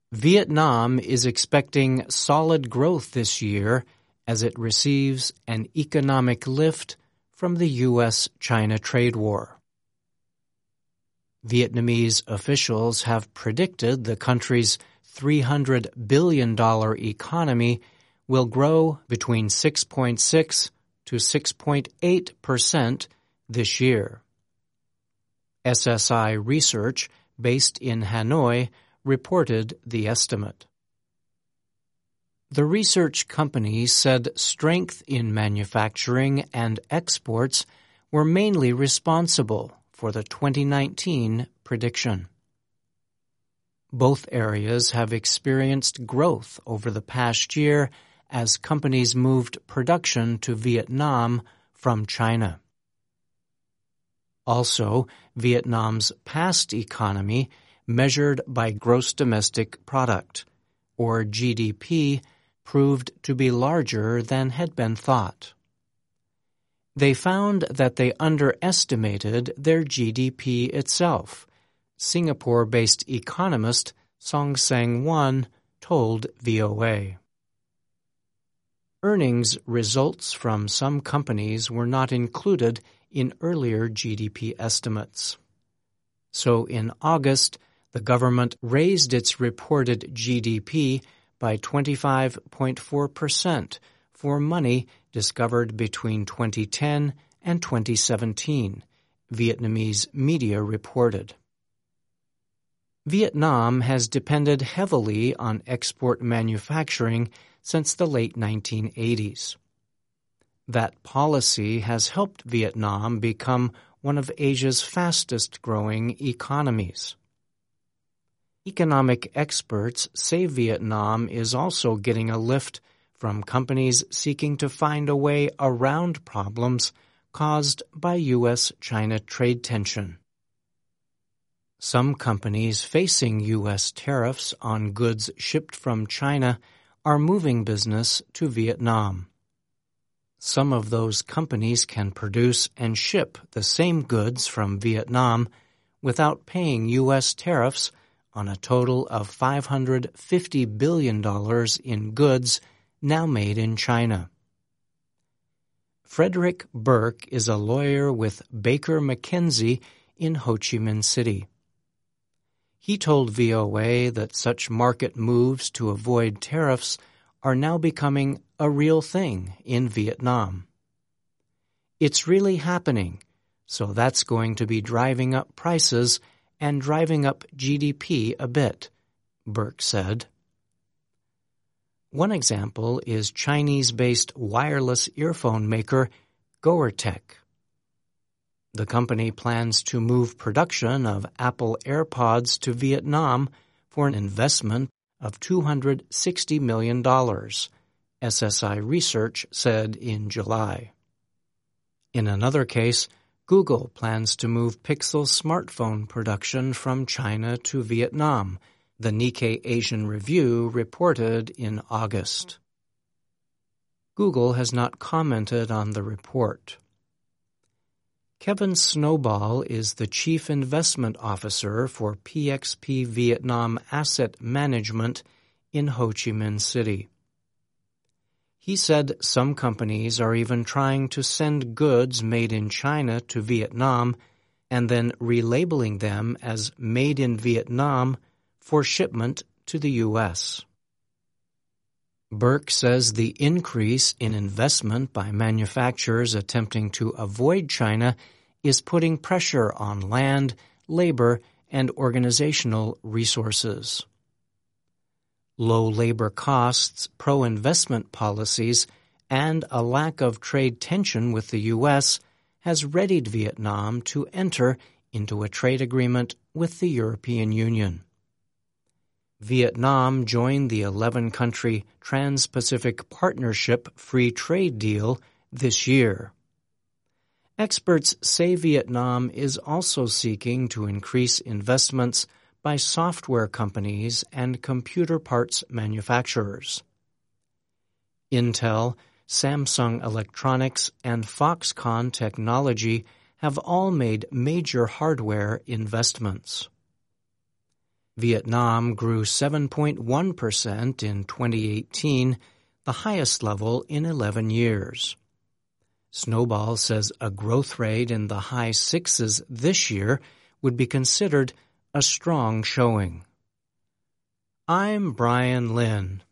Vietnam is expecting solid growth this year as it receives an economic lift from the U.S.-China trade war. Vietnamese officials have predicted the country's $300 billion economy will grow between 6.6 to 6.8% this year. SSI Research, based in Hanoi, reported the estimate. The research company said strength in manufacturing and exports were mainly responsible for the 2019 prediction. Both areas have experienced growth over the past year as companies moved production to Vietnam from China. Also, Vietnam's past economy, measured by gross domestic product, or GDP, proved to be larger than had been thought. They found that they underestimated their GDP itself, Singapore-based economist Song Sang-won told VOA. Earnings results from some companies were not included in earlier GDP estimates. So in August, the government raised its reported GDP by 25.4% for money discovered between 2010 and 2017, Vietnamese media reported. Vietnam has depended heavily on export manufacturing since the late 1980s. That policy has helped Vietnam become one of Asia's fastest-growing economies. Economic experts say Vietnam is also getting a lift from companies seeking to find a way around problems caused by U.S.-China trade tension. Some companies facing U.S. tariffs on goods shipped from China are moving business to Vietnam. Some of those companies can produce and ship the same goods from Vietnam without paying U.S. tariffs on a total of $550 billion in goods now made in China. Frederick Burke is a lawyer with Baker McKenzie in Ho Chi Minh City. He told VOA that such market moves to avoid tariffs are now becoming a real thing in Vietnam. It's really happening, so that's going to be driving up prices and driving up GDP a bit, Burke said. One example is Chinese-based wireless earphone maker Goertek. The company plans to move production of Apple AirPods to Vietnam for an investment of $260 million, SSI Research said in July. In another case, Google plans to move Pixel smartphone production from China to Vietnam, the Nikkei Asian Review reported in August. Google has not commented on the report. Kevin Snowball is the Chief Investment Officer for PXP Vietnam Asset Management in Ho Chi Minh City. He said some companies are even trying to send goods made in China to Vietnam and then relabeling them as made in Vietnam for shipment to the U.S. Burke says the increase in investment by manufacturers attempting to avoid China is putting pressure on land, labor, and organizational resources. Low labor costs, pro-investment policies, and a lack of trade tension with the U.S. has readied Vietnam to enter into a trade agreement with the European Union. Vietnam joined the 11-country Trans-Pacific Partnership free trade deal this year. Experts say Vietnam is also seeking to increase investments by software companies and computer parts manufacturers. Intel, Samsung Electronics, and Foxconn Technology have all made major hardware investments. Vietnam grew 7.1% in 2018, the highest level in 11 years. Snowball says a growth rate in the high sixes this year would be considered a strong showing. I'm Brian Lynn.